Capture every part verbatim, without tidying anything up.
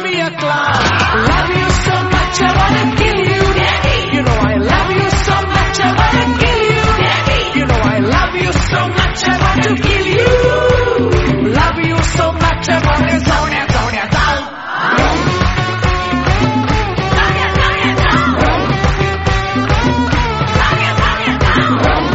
be a clown. Love you so much, I wanna kill you, Daddy. You know I love you so much, I wanna kill you, Daddy. You know I love you so much, I want to kill you. Love you so much, I wanna Sonia, Sonia, down. Sonia, Sonia, down. Sonia, Sonia, down.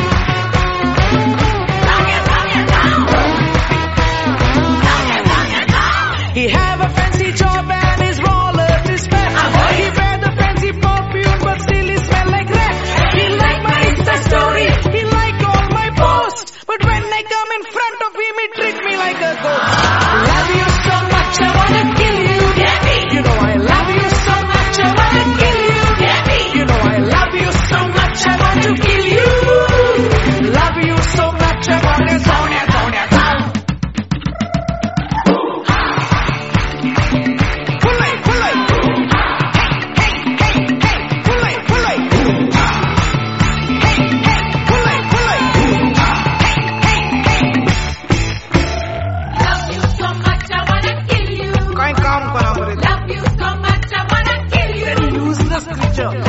Sonia, Sonia, down. Sonia, Sonia, down. He have a fancy job and his wallet is fat. He wear the fancy perfume but still he smell like rat. He like my Insta story, he like all my posts, but when I come in front of him he treat me like a ghost. Love you so much I wanna kill you, Daddy. You know I love you so much I wanna kill you, Daddy. You know I love you so much I want to kill you. Love you so much I wanna Sonia, Sonia, down. Pulley, pulley. Hey, hey, hey, pulley, pulley. Hey, hey, pulley, pulley. Hey, hey, hey. Love you so much I wanna kill you. Kain kaam kara mere. Love you so much I wanna kill you. Useless creature.